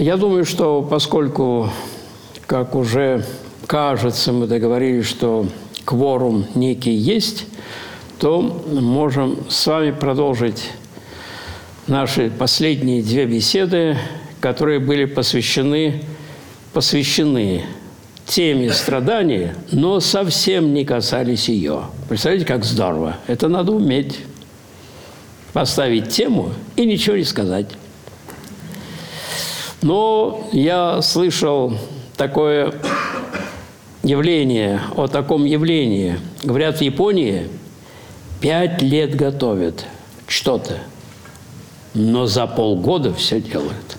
Я думаю, что поскольку, как уже кажется, мы договорились, что кворум некий есть, то можем с вами продолжить наши последние две беседы, которые были посвящены теме страдания, но совсем не касались ее. Представляете, как здорово. Это надо уметь. Поставить тему и ничего не сказать. Но я слышал такое явление, о таком явлении. Говорят, в Японии 5 лет готовят что-то, но за полгода все делают.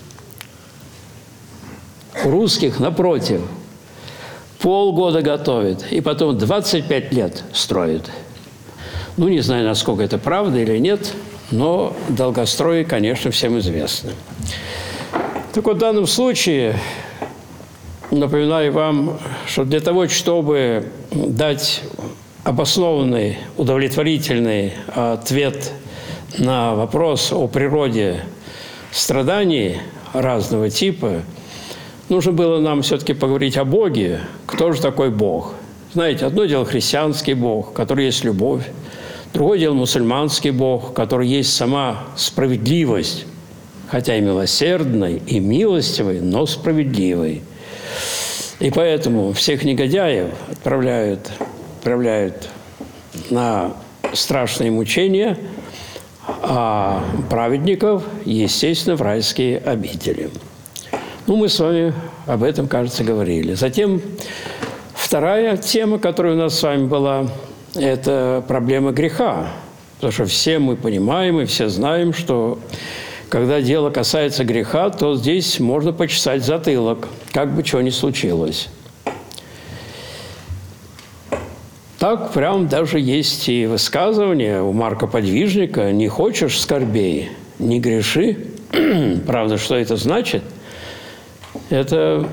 У русских, напротив, полгода готовят, и потом 25 лет строят. Ну, не знаю, насколько это правда или нет, но долгострои, конечно, всем известны. Так вот, в данном случае, напоминаю вам, что для того, чтобы дать обоснованный, удовлетворительный ответ на вопрос о природе страданий разного типа, нужно было нам все-таки поговорить о Боге. Кто же такой Бог? Знаете, одно дело христианский Бог, который есть любовь. Другое дело мусульманский Бог, который есть сама справедливость, хотя и милосердный, и милостивый, но справедливый. И поэтому всех негодяев отправляют на страшные мучения, а праведников, естественно, в райские обители. Ну, мы с вами об этом, кажется, говорили. Затем вторая тема, которая у нас с вами была, это проблема греха. Потому что все мы понимаем и все знаем, что когда дело касается греха, то здесь можно почесать затылок, как бы чего ни случилось. Так прям даже есть и высказывание у Марка Подвижника: «Не хочешь скорбей, не греши». Правда, что это значит? Это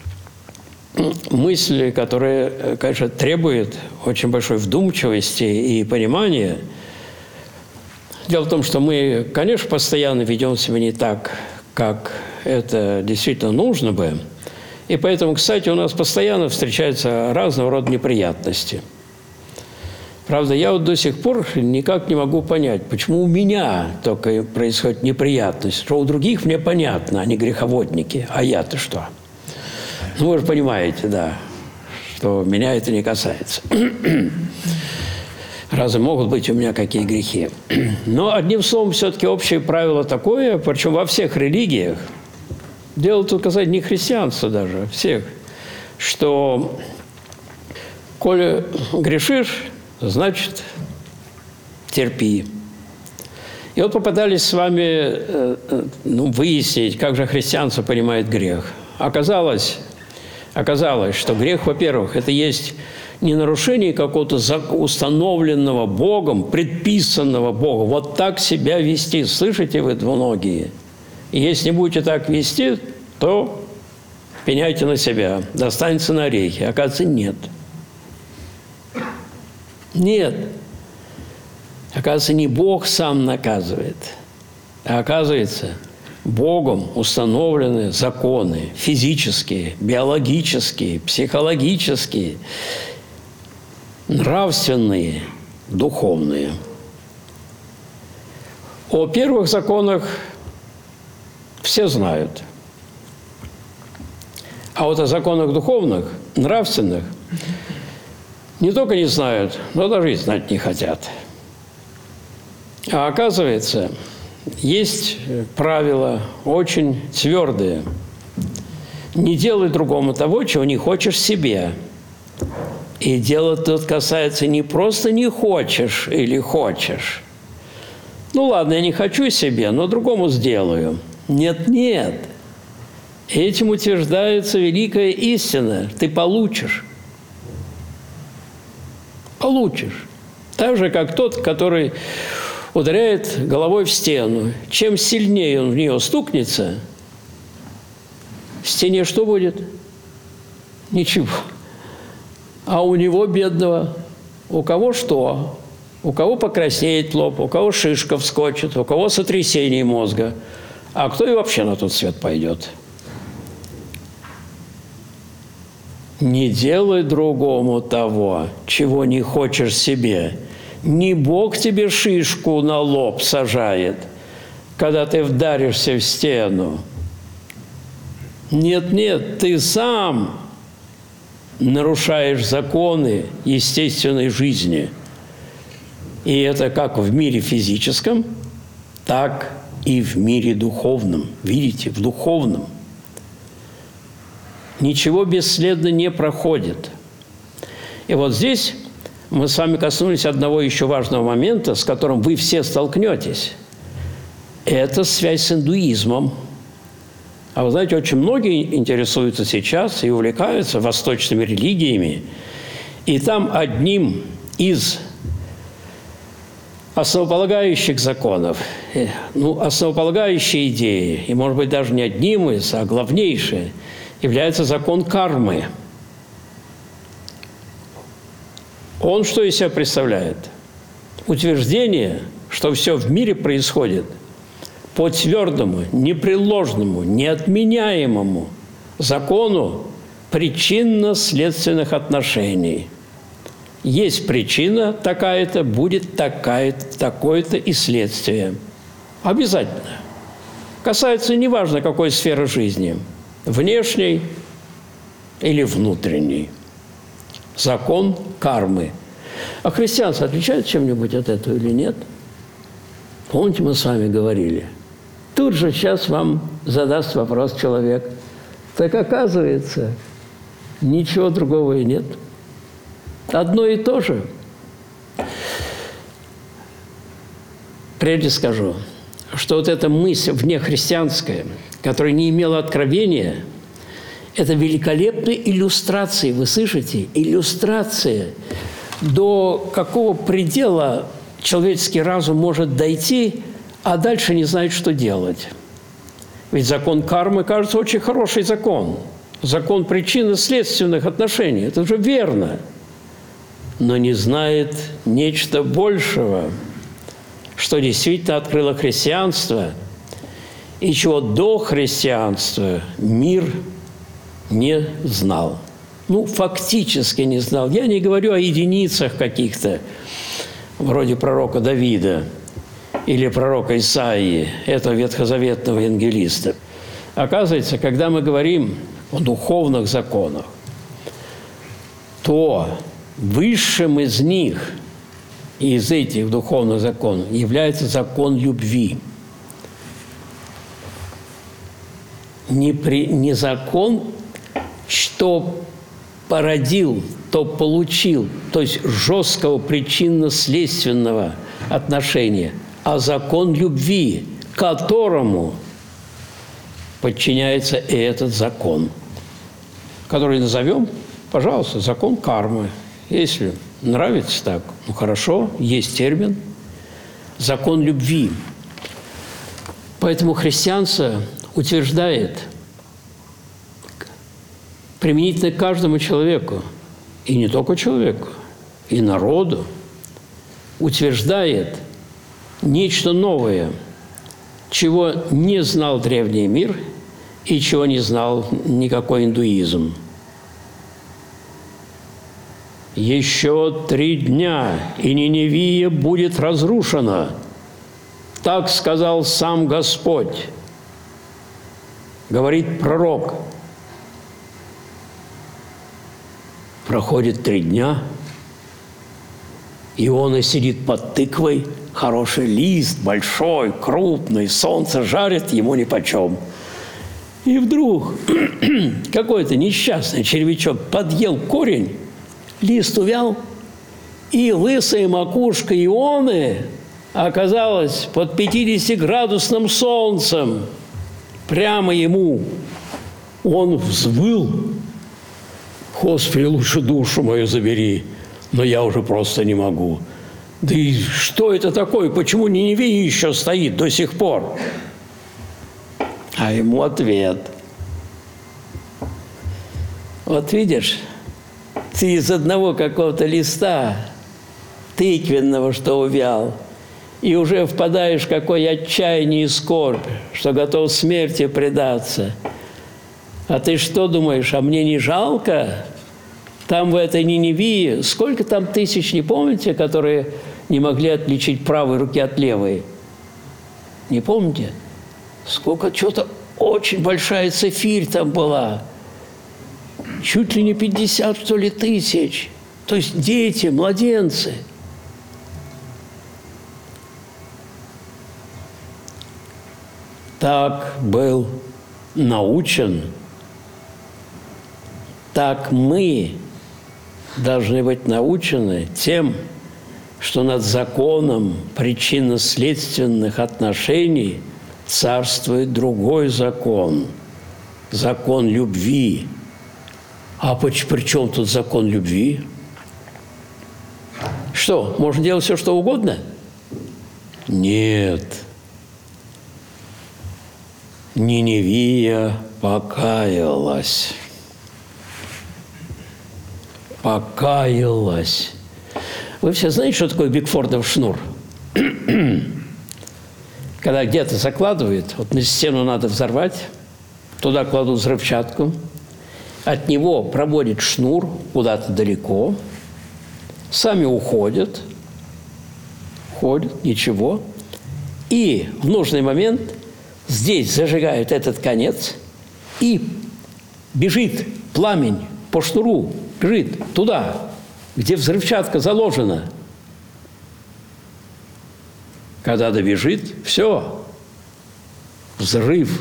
мысли, которые, конечно, требуют очень большой вдумчивости и понимания. Дело в том, что мы, конечно, постоянно ведем себя не так, как это действительно нужно бы. И поэтому, кстати, у нас постоянно встречаются разного рода неприятности. Правда, я вот до сих пор никак не могу понять, почему у меня только происходит неприятность, что у других мне понятно, они греховодники, а я-то что? Ну, вы же понимаете, да, что меня это не касается. Разве могут быть у меня какие грехи? Но, одним словом, все-таки общее правило такое, причем во всех религиях, дело тут касается не христианства даже, всех, что, коли грешишь, значит, терпи. И вот попытались с вами выяснить, как же христианство понимает грех. Оказалось, что грех, во-первых, это есть не нарушение какого-то установленного Богом, предписанного Богом. Вот так себя вести. Слышите вы, двуногие? И если не будете так вести, то пеняйте на себя, достанется на орехи. Оказывается, нет. Нет. Оказывается, не Бог сам наказывает, а оказывается, Богом установлены законы физические, биологические, психологические, нравственные, духовные. О первых законах все знают. А вот о законах духовных, нравственных, не только не знают, но даже и знать не хотят. А оказывается, есть правила очень твердые. Не делай другому того, чего не хочешь себе. И дело тут касается не просто не хочешь или хочешь. Ну ладно, я не хочу себе, но другому сделаю. Нет, нет. Этим утверждается великая истина. Ты получишь. Получишь. Так же, как тот, который ударяет головой в стену. Чем сильнее он в нее стукнется, в стене что будет? Ничего. А у него, бедного, у кого что? У кого покраснеет лоб, у кого шишка вскочит, у кого сотрясение мозга. А кто и вообще на тот свет пойдет? Не делай другому того, чего не хочешь себе. Не Бог тебе шишку на лоб сажает, когда ты вдаришься в стену. Нет, ты сам нарушаешь законы естественной жизни. И это как в мире физическом, так и в мире духовном. Видите, в духовном. Ничего бесследно не проходит. И вот здесь мы с вами коснулись одного еще важного момента, с которым вы все столкнетесь. Это связь с индуизмом. А вы знаете, очень многие интересуются сейчас и увлекаются восточными религиями. И там одним из основополагающих законов, основополагающей идеи, и, может быть, даже не одним из, а главнейшей, является закон кармы. Он что из себя представляет? Утверждение, что все в мире происходит по твердому, непреложному, неотменяемому закону причинно-следственных отношений. Есть причина такая-то, будет такая-то, такое-то и следствие. Обязательно. Касается неважно какой сферы жизни, внешней или внутренней. Закон кармы. А христианство отличается чем-нибудь от этого или нет? Помните, мы с вами говорили? Тут же сейчас вам задаст вопрос человек. Так оказывается, ничего другого и нет. Одно и то же. Прежде скажу, что вот эта мысль внехристианская, которая не имела откровения, это великолепная иллюстрация, вы слышите? Иллюстрация, до какого предела человеческий разум может дойти, а дальше не знает, что делать. Ведь закон кармы, кажется, очень хороший закон. Закон причинно-следственных отношений. Это же верно. Но не знает нечто большего, что действительно открыло христианство, и чего до христианства мир не знал. Фактически не знал. Я не говорю о единицах каких-то, вроде пророка Давида или пророка Исаии, этого ветхозаветного евангелиста. Оказывается, когда мы говорим о духовных законах, то высшим из них, из этих духовных законов, является закон любви. Не закон, что породил, то получил, то есть жесткого причинно-следственного отношения, а закон любви, которому подчиняется и этот закон, который назовем, пожалуйста, закон кармы. Если нравится так, хорошо, есть термин «закон любви». Поэтому христианство утверждает применительно к каждому человеку, и не только человеку, и народу, утверждает нечто новое, чего не знал древний мир и чего не знал никакой индуизм. «Еще 3 дня, и Ниневия будет разрушена. Так сказал сам Господь», говорит пророк. Проходит 3 дня, Иона сидит под тыквой, хороший лист, большой, крупный, солнце жарит, ему нипочем. И вдруг какой-то несчастный червячок подъел корень, лист увял, и лысая макушка Ионы оказалась под 50-градусным солнцем. Прямо ему. Он взвыл: «Господи, лучше душу мою забери, но я уже просто не могу. Да и что это такое? Почему Ниневия еще стоит до сих пор?» А ему ответ: «Вот видишь, ты из одного какого-то листа тыквенного, что увял, и уже впадаешь в какое отчаяние и скорбь, что готов смерти предаться. А ты что думаешь, а мне не жалко? Там в этой Ниневии, сколько там тысяч, не помните, которые не могли отличить правой руки от левой? Не помните? Сколько, что-то очень большая цифирь там была. Чуть ли не 50, что ли, тысяч. То есть дети, младенцы. Так был научен, так мы должны быть научены тем, что над законом причинно-следственных отношений царствует другой закон – закон любви. А при чем тут закон любви? Что, можно делать все, что угодно? Нет. Ниневия покаялась. Покаялась. Вы все знаете, что такое Бигфордов шнур? Когда где-то закладывают, вот на стену надо взорвать, туда кладут взрывчатку, от него проводят шнур куда-то далеко, сами уходят, ничего, и в нужный момент здесь зажигают этот конец, и бежит пламень по шнуру, бежит туда, где взрывчатка заложена. Когда добежит, все, взрыв.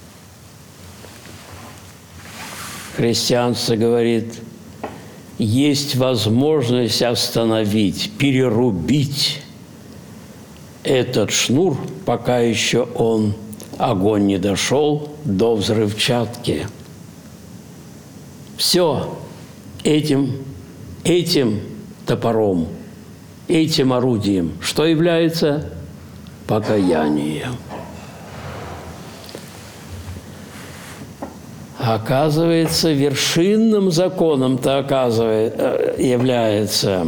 Христианство говорит, есть возможность остановить, перерубить этот шнур, пока еще огонь не дошел до взрывчатки. Все этим топором, этим орудием, что является покаянием. Оказывается, вершинным законом-то является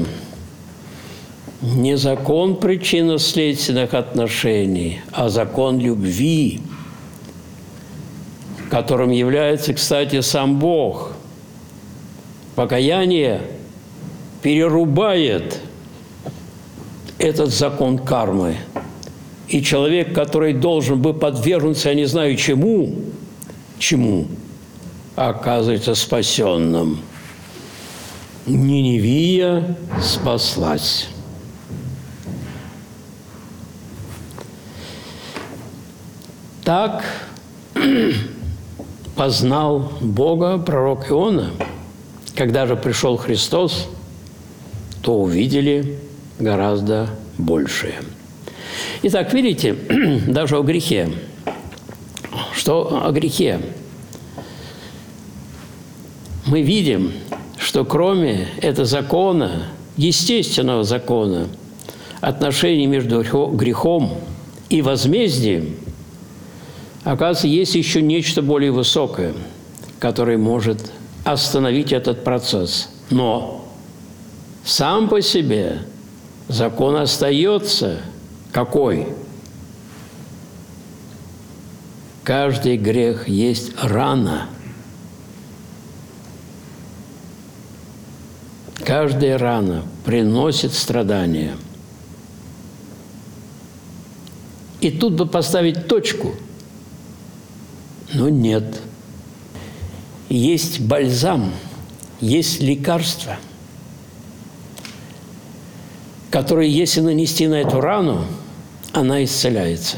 не закон причинно-следственных отношений, а закон любви, которым является, кстати, сам Бог. Покаяние перерубает этот закон кармы. И человек, который должен бы подвергнуться, я не знаю чему, оказывается спасенным. Ниневия спаслась. Так познал Бога пророк Иона. Когда же пришел Христос, то увидели гораздо большее. Итак, видите, даже о грехе. Что о грехе? Мы видим, что кроме этого закона, естественного закона, отношений между грехом и возмездием, оказывается, есть еще нечто более высокое, которое может остановить этот процесс. Но сам по себе закон остается какой? Каждый грех есть рана. Каждая рана приносит страдания. И тут бы поставить точку, но нет. Есть бальзам, есть лекарство, которое, если нанести на эту рану, она исцеляется.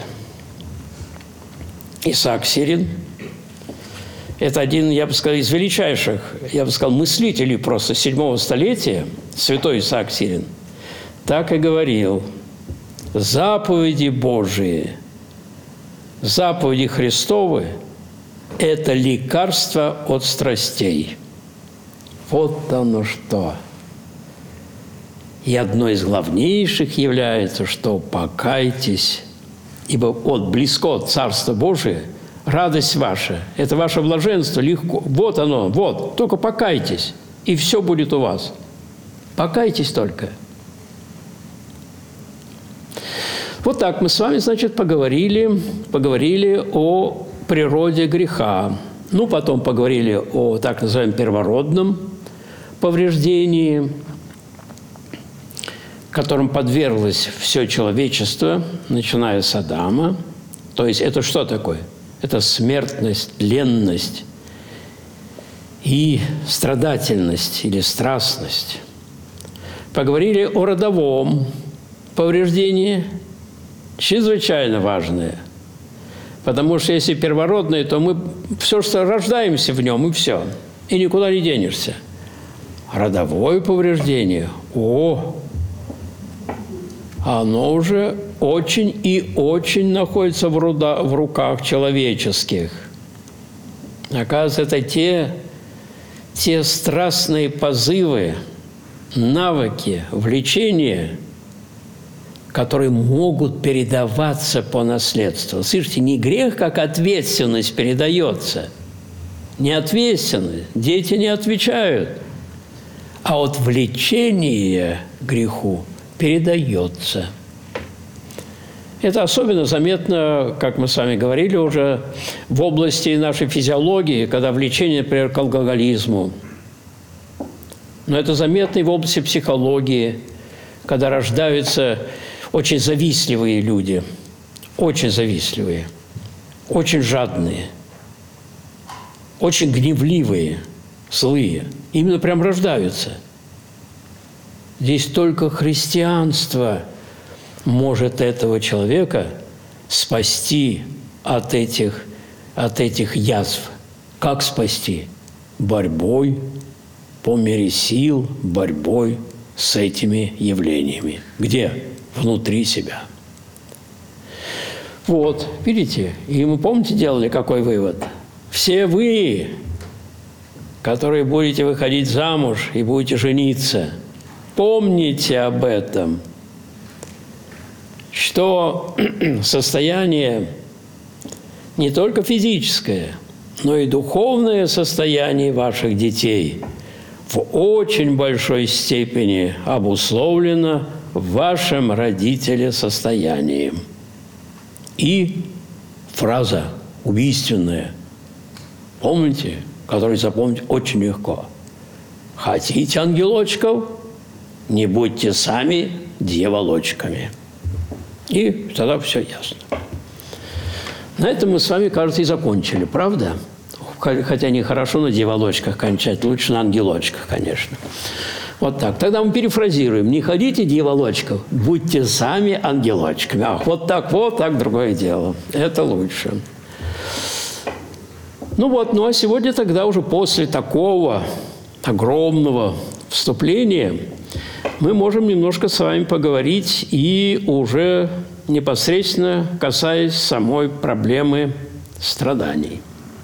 Исаак Сирин – это один, я бы сказал, из величайших, я бы сказал, мыслителей просто 7-го столетия, святой Исаак Сирин, так и говорил: заповеди Божии, заповеди Христовы – это лекарство от страстей. Вот оно что. И одно из главнейших является, что покайтесь, ибо вот близко Царство Божие, радость ваша, это ваше блаженство, легко. Вот оно, вот, только покайтесь, и все будет у вас. Покайтесь только. Вот так мы с вами, значит, поговорили о природе греха. Ну, потом поговорили о так называемом первородном, повреждении, которым подверглось все человечество, начиная с Адама. То есть это что такое? Это смертность, ленность и страдательность или страстность. Поговорили о родовом повреждении, чрезвычайно важное. Потому что если первородное, то мы все, что рождаемся в нем, и все. И никуда не денешься. Родовое повреждение, оно уже очень и очень находится в руках человеческих. Оказывается, это те страстные позывы, навыки, влечения, которые могут передаваться по наследству. Слышите, не грех, как ответственность передается. Не ответственность. Дети не отвечают. А вот влечение к греху передается. Это особенно заметно, как мы с вами говорили уже, в области нашей физиологии, когда влечение, например, к алкоголизму. Но это заметно и в области психологии, когда рождаются очень завистливые люди, очень завистливые, очень жадные, очень гневливые, злые. Именно прям рождаются. Здесь только христианство может этого человека спасти от этих язв. Как спасти? Борьбой, по мере сил, борьбой с этими явлениями. Где? Внутри себя. Вот, видите? И мы, помните, делали какой вывод? Все вы, которые будете выходить замуж и будете жениться, помните об этом, что состояние не только физическое, но и духовное состояние ваших детей в очень большой степени обусловлено вашим родителесостоянием. И фраза убийственная, помните, которую запомнить очень легко. Хотите ангелочков, не будьте сами дьяволочками. И тогда все ясно. На этом мы с вами, кажется, и закончили, правда? Хотя нехорошо на дьяволочках кончать, лучше на ангелочках, конечно. Вот так. Тогда мы перефразируем. Не ходите дьяволочков, будьте сами ангелочками. Ах, вот так, другое дело. Это лучше. Ну а сегодня тогда уже после такого огромного вступления мы можем немножко с вами поговорить и уже непосредственно касаясь самой проблемы страданий.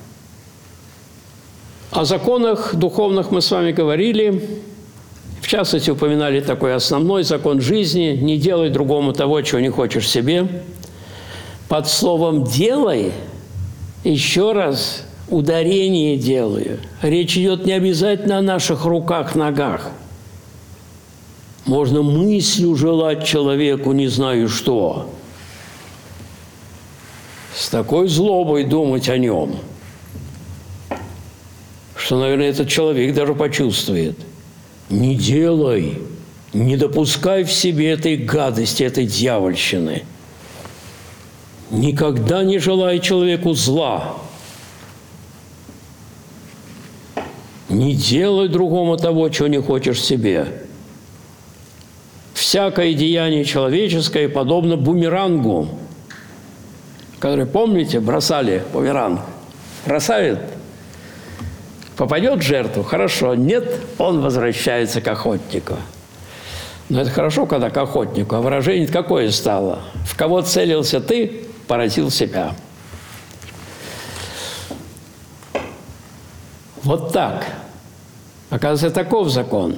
О законах духовных мы с вами говорили. В частности, упоминали такой основной закон жизни – не делай другому того, чего не хочешь себе. Под словом «делай» еще раз ударение делаю. Речь идет не обязательно о наших руках, ногах. Можно мыслью желать человеку не знаю что. С такой злобой думать о нем, что, наверное, этот человек даже почувствует. Не делай, не допускай в себе этой гадости, этой дьявольщины. Никогда не желай человеку зла. Не делай другому того, чего не хочешь себе. Всякое деяние человеческое подобно бумерангу, который, помните, бросали бумеранг. Бросают, попадет в жертву, хорошо, нет, он возвращается к охотнику. Но это хорошо, когда к охотнику, а выражение какое стало? В кого целился ты, поразил себя. Вот так. Оказывается, таков закон.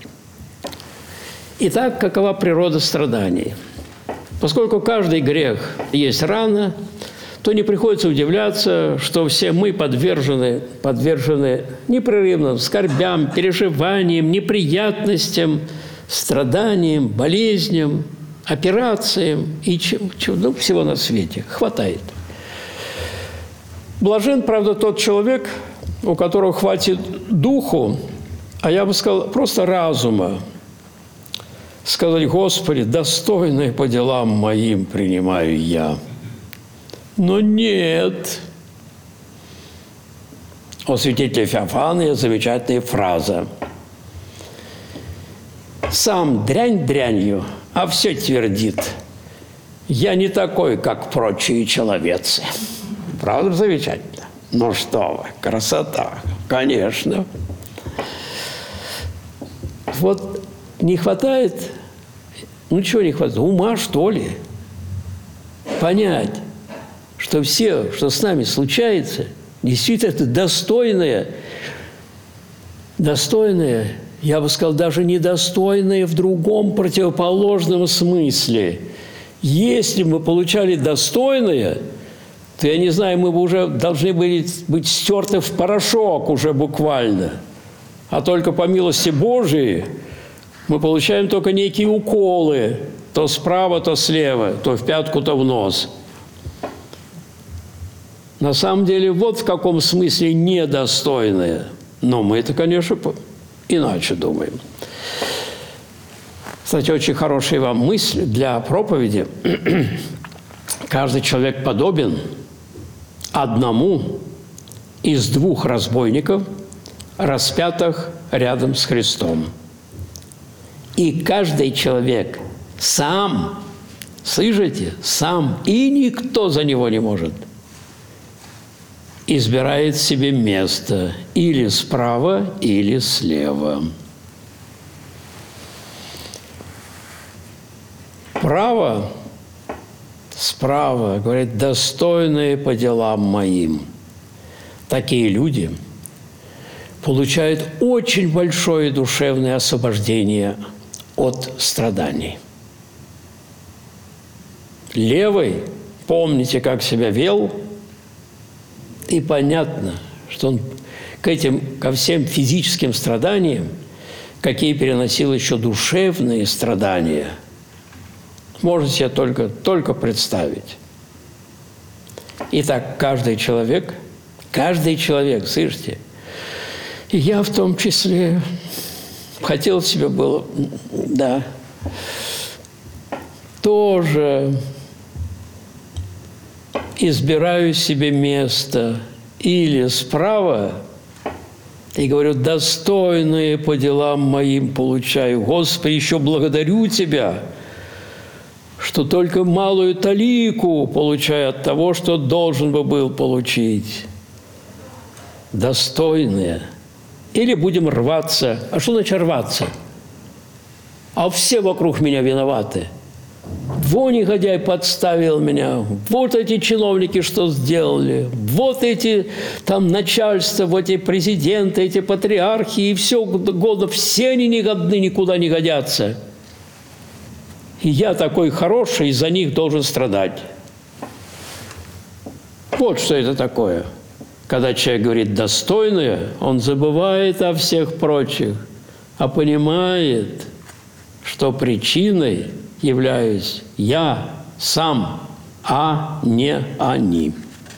Итак, какова природа страданий? Поскольку каждый грех есть рана, то не приходится удивляться, что все мы подвержены непрерывным скорбям, переживаниям, неприятностям, страданиям, болезням, операциям и всего на свете. Хватает. Блажен, правда, тот человек, у которого хватит духу а я бы сказал, просто разума. Сказать: Господи, достойное по делам моим принимаю я. Но нет. У святителя Феофания замечательная фраза. Сам дрянь дрянью, а все твердит: я не такой, как прочие человецы. Правда замечательно? Ну что вы, красота, конечно. Вот не хватает, ну чего не хватает, ума, что ли? Понять, что все, что с нами случается, действительно это достойное, я бы сказал, даже недостойное в другом противоположном смысле. Если бы мы получали достойное, то, я не знаю, мы бы уже должны были быть стерты в порошок уже буквально. А только по милости Божией мы получаем только некие уколы, то справа, то слева, то в пятку, то в нос. На самом деле, вот в каком смысле недостойное. Но мы это, конечно, иначе думаем. Кстати, очень хорошая вам мысль для проповеди. Каждый человек подобен одному из двух разбойников, распятых рядом с Христом. И каждый человек сам, слышите, сам, и никто за него не может, избирает себе место или справа, или слева. Право, справа, говорит, достойные по делам моим. Такие люди получают очень большое душевное освобождение от страданий. Левый, помните, как себя вел, и понятно, что он ко всем физическим страданиям, какие переносил еще душевные страдания, можно себе только представить. Итак, каждый человек, слышите, и я в том числе, хотел себе было, да, тоже избираю себе место или справа, и говорю, достойные по делам моим получаю. Господи, еще благодарю Тебя, что только малую талику получаю от того, что должен бы был получить. Достойные. Или будем рваться. А что значит рваться? А все вокруг меня виноваты. Вот негодяй подставил меня, вот эти чиновники что сделали, вот эти там начальства, вот эти президенты, эти патриархи, и все угодно, все они негодны, никуда не годятся. И я такой хороший, из-за них должен страдать. Вот что это такое. Когда человек говорит «достойное», он забывает о всех прочих, а понимает, что причиной являюсь я сам, а не они.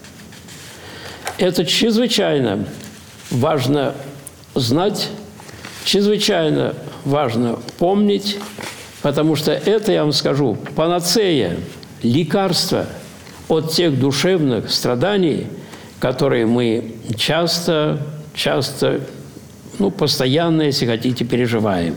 Это чрезвычайно важно знать, чрезвычайно важно помнить, потому что это, я вам скажу, панацея, лекарство от тех душевных страданий, которые мы часто, постоянно, если хотите, переживаем.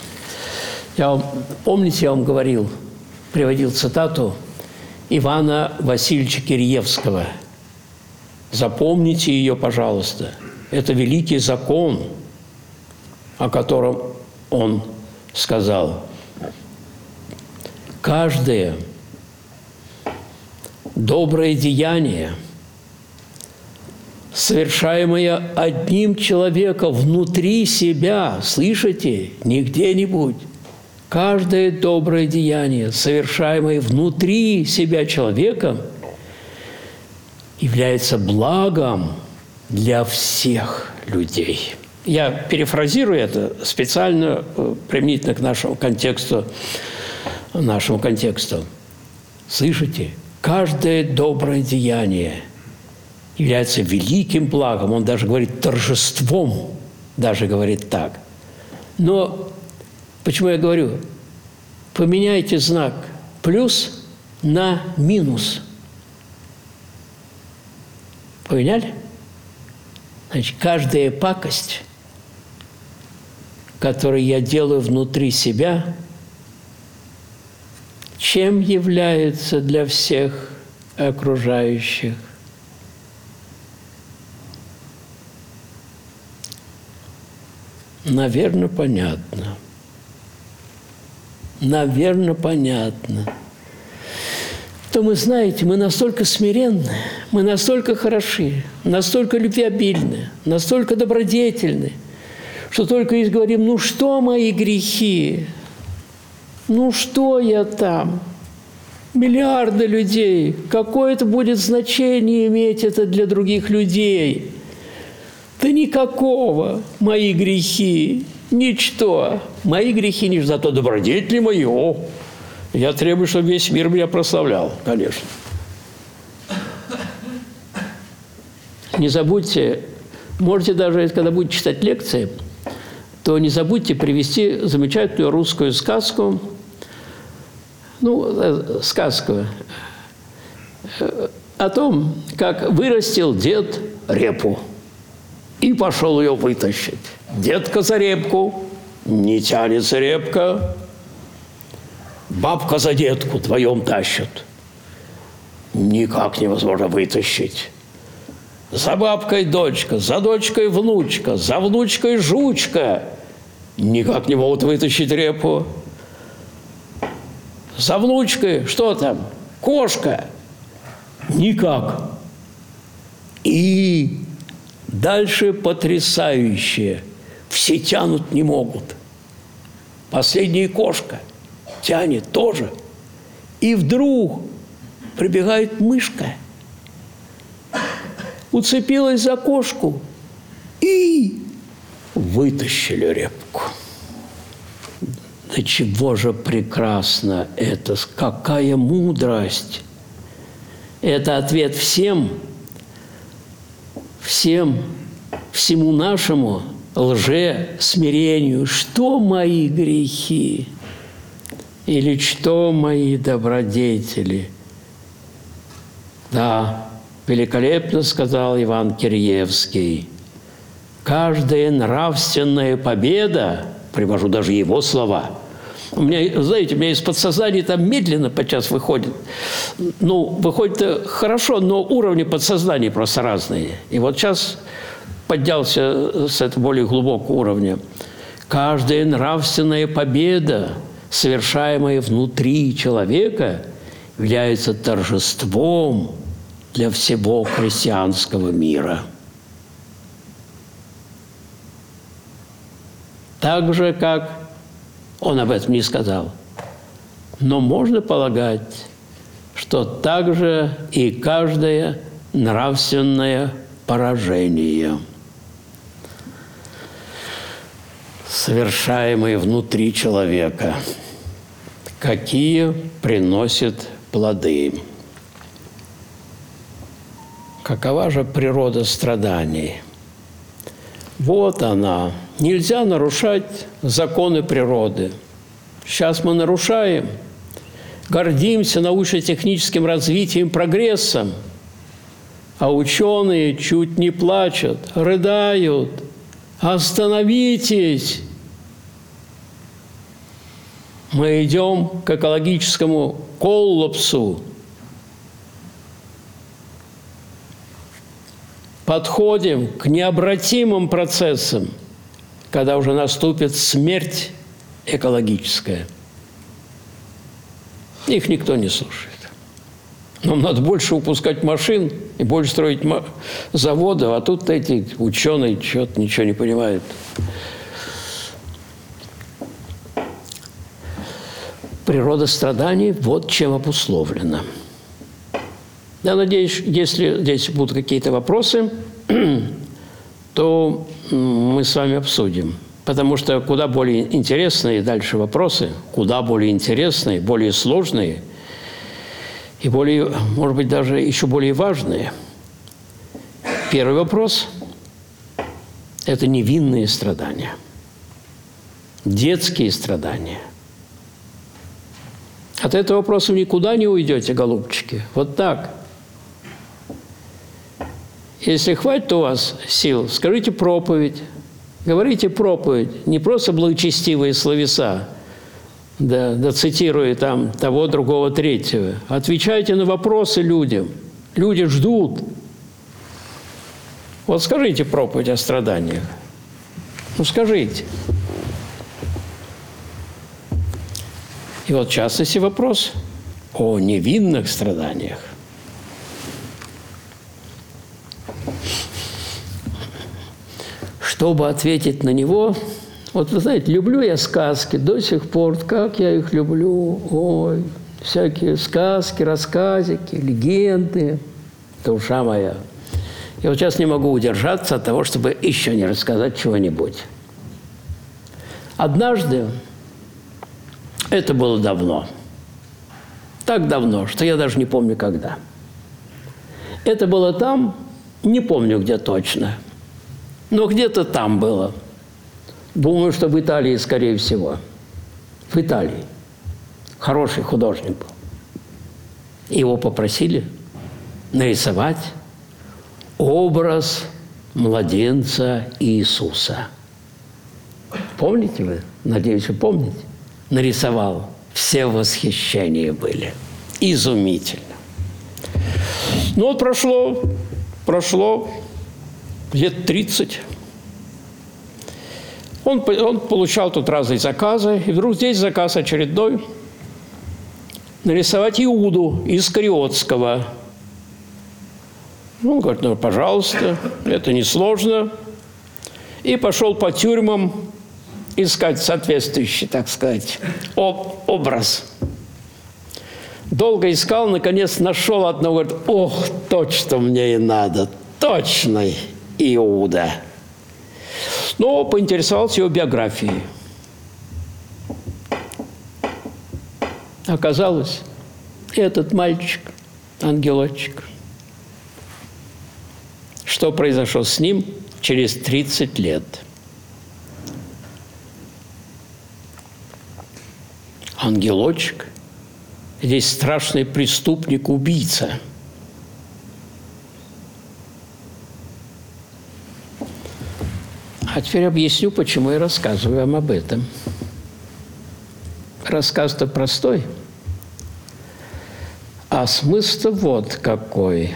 Помните, я вам говорил, приводил цитату Ивана Васильевича Киреевского. Запомните ее, пожалуйста. Это великий закон, о котором он сказал. Каждое доброе деяние, совершаемое одним человеком внутри себя, слышите, не где-нибудь, каждое доброе деяние, совершаемое внутри себя человеком, является благом для всех людей. Я перефразирую это специально применительно к нашему контексту. Слышите? Каждое доброе деяние является великим благом. Он даже говорит торжеством, даже говорит так. Но почему я говорю, поменяйте знак плюс на минус. Поняли? Значит, каждая пакость, которую я делаю внутри себя, чем является для всех окружающих? Наверное, понятно. Наверное, понятно. То мы, знаете, мы настолько смиренны, мы настолько хороши, настолько любвеобильны, настолько добродетельны, что только и говорим, ну что мои грехи, ну что я там, миллиарды людей, какое это будет значение иметь это для других людей? Да никакого, мои грехи, ничто, мои грехи, не зато добродетели мои, о, я требую, чтобы весь мир меня прославлял, конечно. Не забудьте, можете даже, когда будете читать лекции, то не забудьте привести замечательную русскую сказку, сказку о том, как вырастил дед репу и пошел ее вытащить. Дедка за репку, не тянется репка, бабка за детку вдвоем тащат. Никак невозможно вытащить. За бабкой дочка, за дочкой внучка, за внучкой жучка. Никак не могут вытащить репу. За внучкой, что там, кошка. Никак. И дальше потрясающее. Все тянут не могут. Последняя кошка тянет тоже. И вдруг прибегает мышка, уцепилась за кошку и вытащили репку. Да чего же прекрасно это, какая мудрость! Это ответ всему нашему лже-смирению. Что мои грехи? Или что мои добродетели? Да, великолепно сказал Иван Киреевский. Каждая нравственная победа, привожу даже его слова, у меня, знаете, у меня из подсознания там медленно подчас выходит. Ну, выходит хорошо, но уровни подсознания просто разные. И вот сейчас поднялся с этого более глубокого уровня. Каждая нравственная победа, совершаемая внутри человека, является торжеством для всего христианского мира. Так же, как он об этом не сказал. Но можно полагать, что также и каждое нравственное поражение, совершаемое внутри человека, какие приносят плоды. Какова же природа страданий? Вот она. Нельзя нарушать законы природы. Сейчас мы нарушаем, гордимся научно-техническим развитием, прогрессом, а ученые чуть не плачут, рыдают. Остановитесь! Мы идем к экологическому коллапсу. Подходим к необратимым процессам, когда уже наступит смерть экологическая. Их никто не слушает. Нам надо больше выпускать машин и больше строить заводы, а тут эти ученые что-то ничего не понимают. Природа страданий вот чем обусловлена. Я надеюсь, если здесь будут какие-то вопросы, то мы с вами обсудим. Потому что куда более интересные дальше вопросы, куда более интересные, более сложные и более, может быть, даже еще более важные. Первый вопрос – это невинные страдания. детские страдания. От этого вопроса вы никуда не уйдете, голубчики. Вот так. Если хватит у вас сил, скажите проповедь. Говорите проповедь. Не просто благочестивые словеса, да цитируя там того, другого, третьего. Отвечайте на вопросы людям. Люди ждут. Вот скажите проповедь о страданиях. Ну, скажите. И вот, в частности, вопрос о невинных страданиях. Чтобы ответить на него, вот вы знаете, люблю я сказки до сих пор, как я их люблю. Ой, всякие сказки, рассказики, легенды, душа моя. И вот сейчас не могу удержаться от того, чтобы еще не рассказать чего-нибудь. Однажды, это было давно, так давно, что я даже не помню когда. Это было там, не помню где точно, но где-то там было. Думаю, что в Италии, скорее всего. В Италии. Хороший художник был. Его попросили нарисовать образ младенца Иисуса. Помните вы? Надеюсь, вы помните. Нарисовал. Все в восхищении были. Изумительно. Ну вот прошло лет 30. Он получал тут разные заказы, и вдруг здесь заказ очередной – нарисовать Иуду Искариотского. Ну, он говорит, ну, пожалуйста, это несложно. И пошел по тюрьмам искать соответствующий, так сказать, образ. Долго искал, наконец нашел одного, говорит, ох, точно мне и надо, точный Иуда. Но поинтересовался его биографией. Оказалось, этот мальчик, ангелочек, что произошло с ним через 30 лет. Ангелочек, здесь страшный преступник, убийца. А теперь объясню, почему я рассказываю вам об этом. Рассказ-то простой, а смысл вот какой.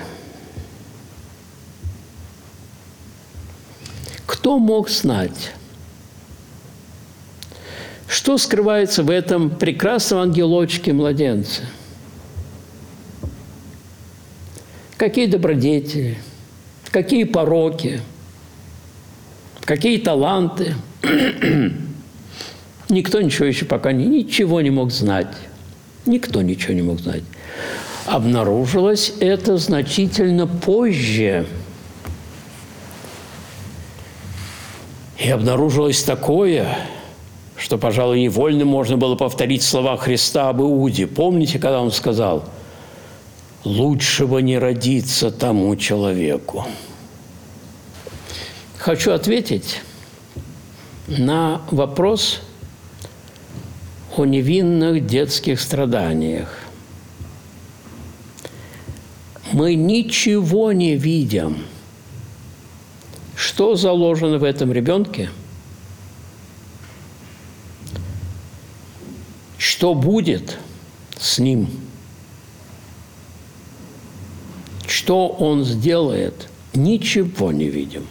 Кто мог знать, что скрывается в этом прекрасном ангелочке-младенце? Какие добродетели, какие пороки, какие таланты. Никто ничего еще пока ничего не мог знать. Никто ничего не мог знать. Обнаружилось это значительно позже. И обнаружилось такое, что, пожалуй, невольно можно было повторить слова Христа об Иуде. Помните, когда он сказал: «Лучшего не родиться тому человеку». Хочу ответить на вопрос о невинных детских страданиях. Мы ничего не видим, что заложено в этом ребенке, что будет с ним, что он сделает, ничего не видим.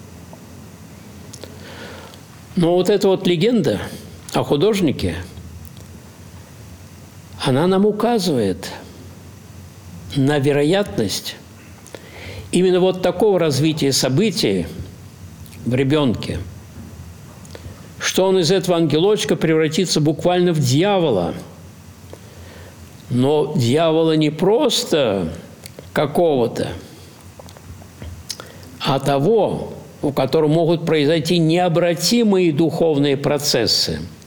Но вот эта вот легенда о художнике, она нам указывает на вероятность именно вот такого развития событий в ребенке, что он из этого ангелочка превратится буквально в дьявола. Но дьявола не просто какого-то, а того, у которого могут произойти необратимые духовные процессы –